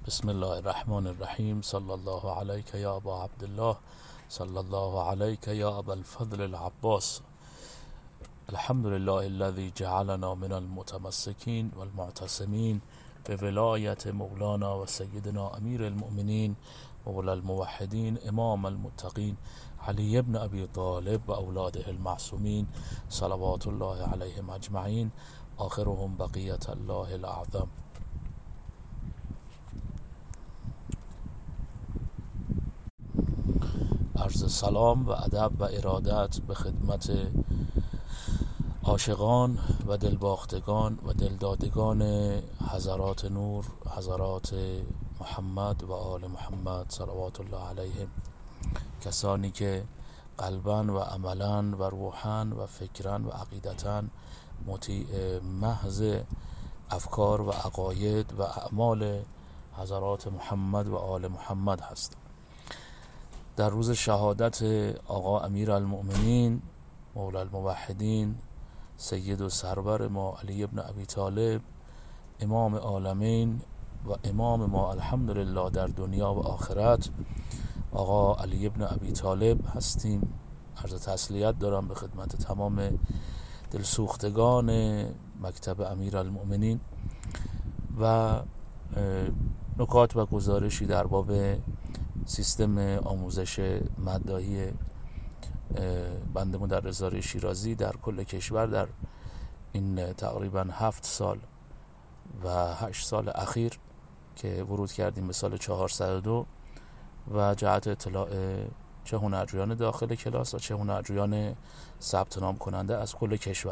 بسم الله الرحمن الرحیم. صلی الله علیک یا ابا عبدالله، صلی الله علیک یا ابا الفضل العباس. الحمد لله الذي جعلنا من المتمسكين والمعتصمين بولایت مولانا و سیدنا امیر المؤمنین مولا الموحدین امام المتقین علی بن ابی طالب و اولاده المعصومین صلوات الله علیهم اجمعین، آخرهم بقیت الله الاعظم. عرض سلام و ادب و ارادت به خدمت عاشقان و دلباختگان و دلدادگان حضرات نور، حضرات محمد و آل محمد صلوات الله علیهم، کسانی که قلباً و عملاً و روحاً و فکراً و عقیدتاً مطیع محض افکار و عقاید و اعمال حضرات محمد و آل محمد هست. در روز شهادت آقا امیر المؤمنین مولا الموحدین سید و سرور ما علی بن ابی طالب امام عالمین و امام ما الحمدلله در دنیا و آخرت، آقا علی بن ابی طالب هستیم. عرض تسلیت دارم به خدمت تمام دلسوختگان مکتب امیر المؤمنین و نکات و گزارشی در باب سیستم آموزش مداحی بنده مدرس زاده شیرازی در کل کشور در این تقریبا 7 سال و 8 سال اخیر که ورود کردیم به سال 402 و جهت اطلاع چه هنرجویان داخل کلاس و چه هنرجویان ثبت نام کننده از کل کشور.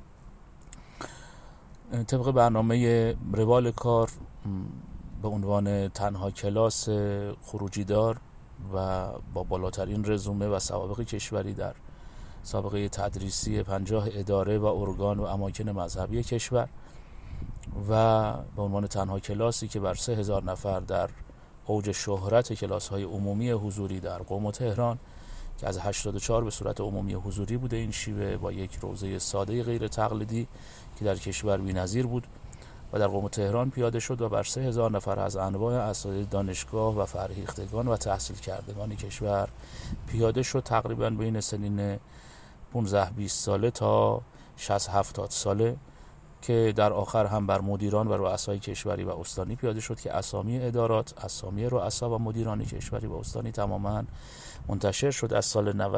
طبق برنامه روال کار به عنوان تنها کلاس خروجی دار و با بالاترین رزومه و سوابق کشوری در سابقه تدریسی 50 اداره و ارگان و اماکن مذهبی کشور و به عنوان تنها کلاسی که بر 3000 نفر در اوج شهرت کلاس‌های عمومی حضوری در قم و تهران که از 84 به صورت عمومی حضوری بوده، این شیوه با یک روزه ساده غیر تقلیدی که در کشور بی‌نظیر بود و در قم و تهران پیاده شد و بر 3000 نفر از انواع اساتید دانشگاه و فرهیختگان و تحصیل کردگان کشور پیاده شد، تقریبا بین سنین 15-20 ساله تا 60-70 ساله، که در آخر هم بر مدیران و رؤسای کشوری و استانی پیاده شد که اسامی ادارات، اسامی رؤسا و مدیران کشوری و استانی تماما منتشر شد از سال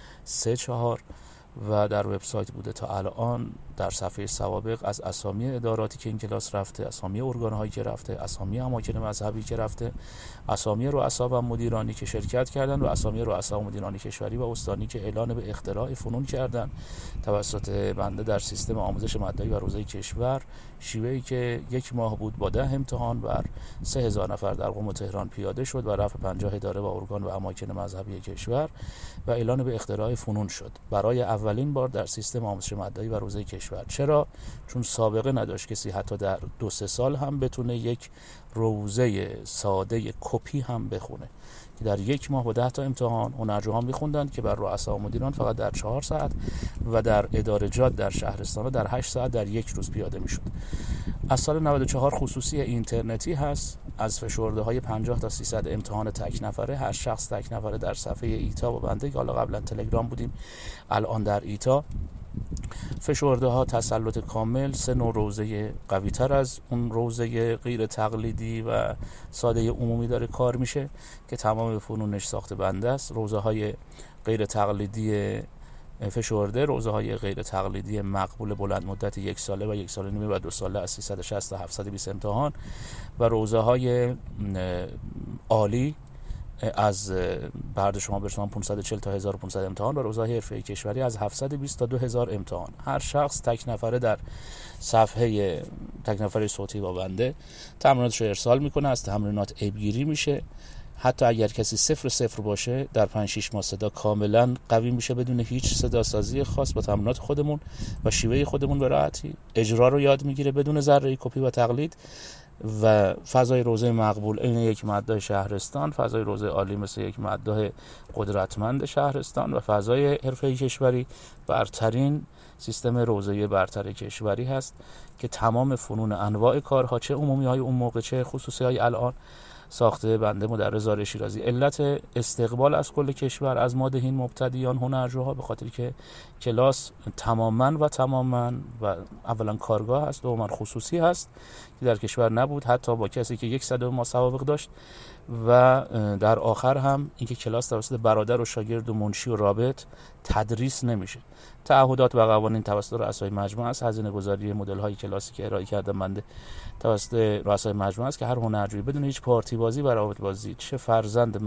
93-4 و در وبسایت بوده تا الان. در صفحه سوابق از اسامی اداراتی که این کلاس رفته، اسامی ارگان‌هایی که رفته، اسامی اماکن مذهبی که رفته، اسامی رؤسا و مدیرانی که شرکت کردن و اسامی رؤسا و مدیران کشوری و استانی که اعلان به اختراع فنون کردن توسط بنده در سیستم آموزش مداحی و روزه کشور، شیوهی که 1 ماه بود با 10 امتحان بر 3000 نفر در قم و تهران پیاده شد و رفع 50 اداره و ارگان و اماکن مذهبی کشور و اعلان به اختراع فنون شد برای اولین بار در سیستم آموزش مداحی و روزه کشور. چرا؟ چون سابقه نداشت کسی حتی در 2-3 سال هم بتونه یک روزه ساده کپی هم بخونه، که در 1 ماه با 10 تا امتحان هنرجویان میخوندن که بر رؤسا و مدیران فقط در 4 ساعت و در ادارجات در شهرستان در 8 ساعت در 1 روز پیاده میشد. از سال 94 خصوصی اینترنتی هست، از فشرده های 50 تا 300 امتحان تک نفره، هر شخص تک نفره در صفحه ایتا و بنده که حالا قبلا تلگرام بودیم الان در ایتا، فشرده ها تسلط کامل، 3 نوع روزه قوی تر از اون روزه غیر تقلیدی و ساده عمومی داره کار میشه که تمام فنونش ساخت بنده است. روزه های غیر تقلیدی فشرده، روزه های غیر تقلیدی مقبول بلند مدت 1 ساله و 1 سال و نیم و 2 ساله از 360 تا 720 امتحان و روزه های عالی از بعد شما برسان 540 تا 1500 امتحان و روزهای حرفه‌ای کشوری از 720 تا 2000 امتحان. هر شخص تک نفره در صفحه تک نفره صوتی با بنده تمریناتش رو ارسال میکنه، از تمرینات عیب‌گیری میشه. حتی اگر کسی 0-0 باشه در 5-6 ماه صدا کاملا قوی میشه بدون هیچ صدا سازی خاص، با تمرینات خودمون و شیوه خودمون به راحتی اجرا رو یاد میگیره بدون ذره کپی و تقلید. و فضای روزه مقبول این یک مداح شهرستان، فضای روزه عالی مثل یک مداح قدرتمند شهرستان و فضای حرفه‌ای کشوری برترین سیستم روزه برتر کشوری هست که تمام فنون انواع کارها، چه عمومی های اون موقع چه خصوصی های الان، ساخته بنده مدرس زاهر شیرازی. علت استقبال از کل کشور از مادهین، مبتدیان، هنرجوها به خاطر که کلاس تماما و اولا کارگاه هست، دوما خصوصی هست که در کشور نبود، حتی با کسی که 100 ما سوابق داشت، و در آخر هم اینکه کلاس توسط برادر و شاگرد و منشی و رابط تدریس نمیشه. تعهدات و قوانین توسط رؤسای مجموعه است. هزینه گذاری مدل های کلاسی که ارائه کردم بنده توسط رؤسای مجموعه است که هر هنرجویی بدون هیچ پارتی بازی و روابط بازی، چه فرزند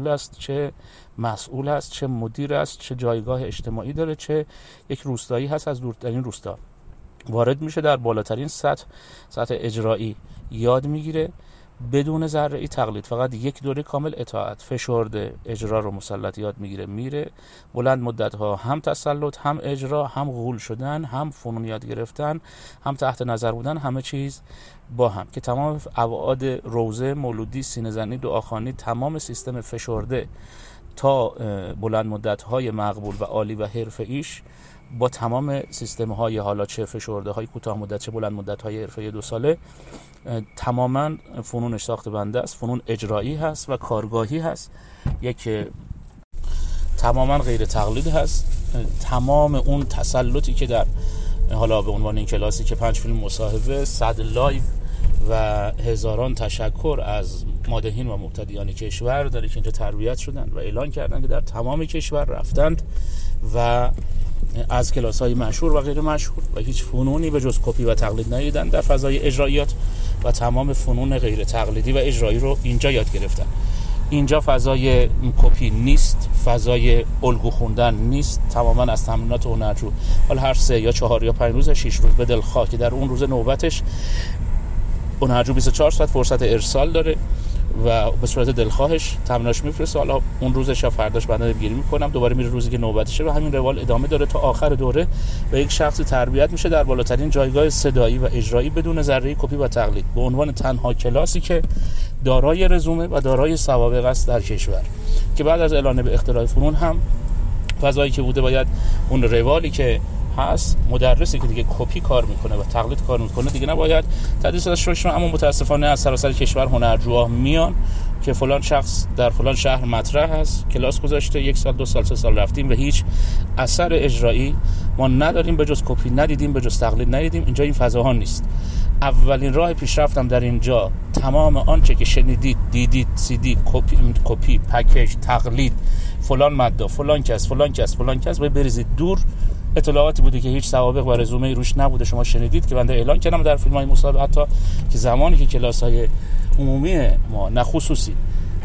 مسئول است، چه مدیر است، چه جایگاه اجتماعی داره، چه یک روستایی هست از دورترین روستا، وارد میشه در بالاترین سطح اجرایی یاد میگیره بدون ذره‌ای تقلید، فقط یک دوره کامل اطاعت، فشرده اجرا رو مسلط یاد میگیره، میره بلند مدت ها هم تسلط، هم اجرا، هم غول شدن، هم فنون یاد گرفتن، هم تحت نظر بودن، همه چیز با هم، که تمام ابعاد روزه، مولودی، سینه زنی، دعاخوانی، تمام سیستم فشرده تا بلند مدت های مقبول و عالی و حرفه‌ایش با تمام سیستم های حالا چه فشرده های کوتاه مدت چه بلند مدت های حرفه‌ای 2 ساله، تماما فنونش ساخت بنده است، فنون اجرایی هست و کارگاهی هست، یک تماما غیر تقلید هست. تمام اون تسلطی که در حالا به عنوان این کلاسی که 5 فیلم مصاحبه، 100 لایو و هزاران تشکر از مادهین و مبتدیان کشور داره که اینجا تربیت شدن و اعلان کردن که در تمام کشور رفتند و از کلاس‌های مشهور و غیر مشهور و هیچ فنونی به جز کپی و تقلید ندیدن در فضای اجراییات و تمام فنون غیر تقلیدی و اجرایی رو اینجا یاد گرفتن. اینجا فضای کپی نیست، فضای الگو خوندن نیست، تماما از تمرینات هنرجو حالا هر 3 یا 4 یا 5 روز 6 روز به دلخواه که در اون روز نوبتش هنرجو 24 ساعت فرصت ارسال داره و به صورت دلخواهش تمریناش میفرسته، حالا اون روزش یا فرداش بنده گیری میکنم، دوباره میره روزی که نوبتشه و همین روال ادامه داره تا آخر دوره و یک شخصی تربیت میشه در بالاترین جایگاه صدایی و اجرایی بدون ذره کپی و تقلید، به عنوان تنها کلاسی که دارای رزومه و دارای سوابق است در کشور، که بعد از اعلان به اختراع فنون هم فضایی که بوده باید اون روالی که هست، مدرسی که دیگه کپی کار میکنه و تقلید کار میکنه دیگه نباید تدریس ازش شد. اما متاسفانه از سراسر کشور هنرجوها میان که فلان شخص در فلان شهر مطرح هست، کلاس گذاشته، 1 سال 2 سال 3 سال رفتیم و هیچ اثر اجرایی ما نداریم، به جز کپی ندیدیم، به جز تقلید ندیدیم. اینجا این فضاها نیست. اولین راه پیشرفتم در اینجا تمام آنچه که شنیدید، دیدید، CD، کپی، پکیج، تقلید، فلان ماده، فلان کس باید بریزید دور. اطلاعاتی بوده که هیچ سوابق و رزومه روش نبوده، شما شنیدید که بنده اعلان کردم در فیلم‌های مصاحبه، حتی که زمانی که کلاس‌های عمومی ما نه خصوصی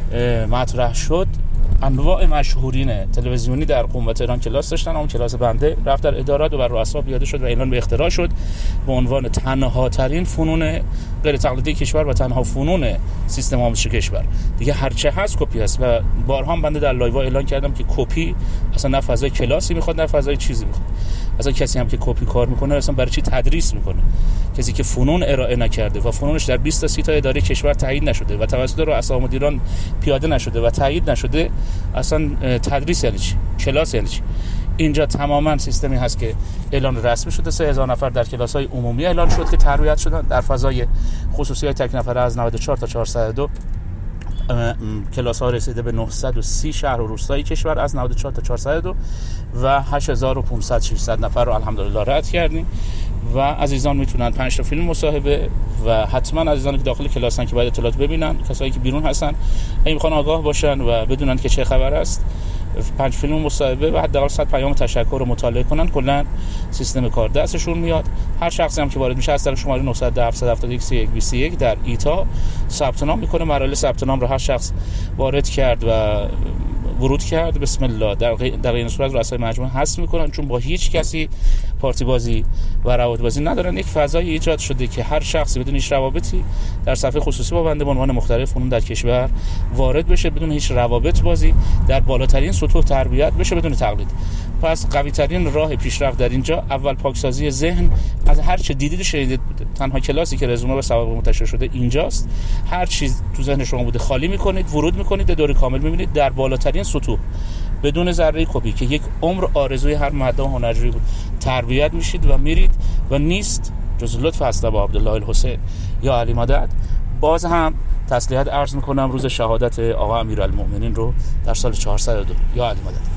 مطرح شد، انواع مشهورین تلویزیونی در قم تهران کلاس داشتن، اون کلاس بنده رفت در ادارات و بر رؤسا پیاده شد و اعلان به اختراع شد به عنوان تنها ترین فنون غیر تقلیدی کشور و تنها فنون سیستم آموزشی کشور. دیگه هرچه هست کپی هست و بارها بنده در لایو اعلان کردم که کپی اصلا نه فضای کلاسی میخواد نه فضای چیزی میخواد. اصلا کسی هم که کپی کار میکنه اصلا برای چی تدریس میکنه؟ کسی که فنون ارائه نکرده و فنونش در 20 تا 30 تا اداره کشور تایید نشده و توسط رؤسا مدیران پیاده نشده و تایید نشده، اصلا تدریس یعنی چی؟ کلاس یعنی چی؟ اینجا تماما سیستمی هست که اعلان رسمی شده، 3000 نفر در کلاس‌های عمومی اعلان شد که تربیت شدن، در فضای خصوصی تک نفره از 94 تا 402 کلاس ها رسیده به 930 شهر و روستای کشور از 94 تا 402 و 8500 600 نفر رو الحمدلله رد کردیم. و عزیزان میتونن 5 تا فیلم مصاحبه و حتما عزیزانی که داخل کلاسن که باید اطلاعات ببینن، کسایی که بیرون هستن اگه میخوان آگاه باشن و بدونن که چه خبر است، 5 فیلم مصاحبه و حداقل 100 پیام تشکر رو مطالعه کنن، کلا سیستم کار دستشون میاد. هر شخصی هم که وارد میشه از طریق شماره 910 771 3121 در ایتا ثبت نام میکنه. مراحل ثبت نام رو هر شخص وارد کرد و ورود کرد، بسم الله، در این صورت رؤسای مجموعه حذف میکنن، چون با هیچ کسی پارتی بازی و روابط بازی ندارن. یک فضای ایجاد شده که هر شخصی بدون هیچ روابطی در صفحه خصوصی با بنده به عنوان مخترع فنون در کشور وارد بشه، بدون هیچ روابط بازی در بالاترین سطوح تربیت بشه بدون تقلید. پس قوی ترین راه پیشرفت در اینجا اول پاکسازی ذهن از هر چه دیدید و شنیدید بوده. تنها کلاسی که رزومه و سوابق منتشر شده اینجاست. هر چیز تو ذهن شما بوده خالی میکنید، ورود میکنید، دوره کامل میبینید در بالاترین سطوح بدون ذره کپی که یک عمر آرزوی هر مقدم هنرجویی بود. تربیت میشید و میرید و نیست جز لطف هست با عبدالله الحسین یا علی مدد. باز هم تسلیت عرض میکنم روز شهادت آقا امیرالمؤمنین رو در سال 402 یا علی مدد.